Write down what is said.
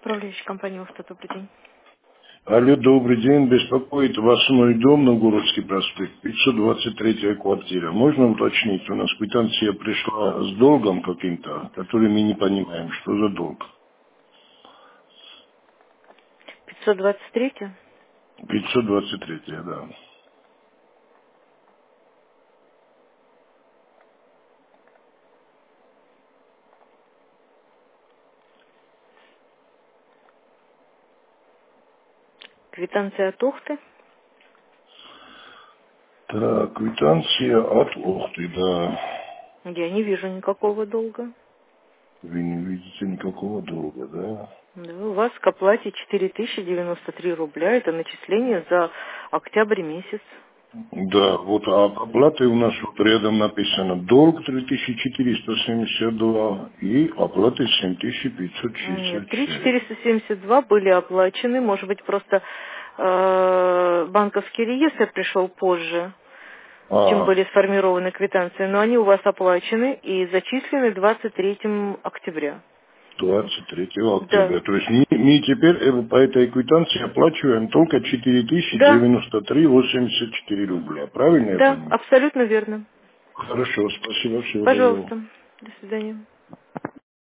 Управляющая компания «Уфта», добрый день. Алло, добрый день. Беспокоит вас мой дом, Новгородский проспект, 523 квартира. Можно уточнить? У нас квитанция пришла с долгом каким-то, который мы не понимаем, что за долг. 523. 523, да. Квитанция от «Ухты». Так, квитанция от Охты, да. Я не вижу никакого долга. Вы не видите никакого долга, да? Да, у вас к оплате 4093 рубля. Это начисление за октябрь месяц. Да, вот а оплата у нас вот рядом написано долг 3472 и оплата Нет, 7564. 3472 были оплачены. Может быть, просто банковский реестр пришел позже, чем А, были сформированы квитанции. Но они у вас оплачены и зачислены 23 октября. 23 Да, октября. То есть мы теперь по этой квитанции оплачиваем только да, 4093,84 рубля. Правильно я да, понимаю? абсолютно верно. Хорошо, спасибо, всего доброго. Пожалуйста. До свидания.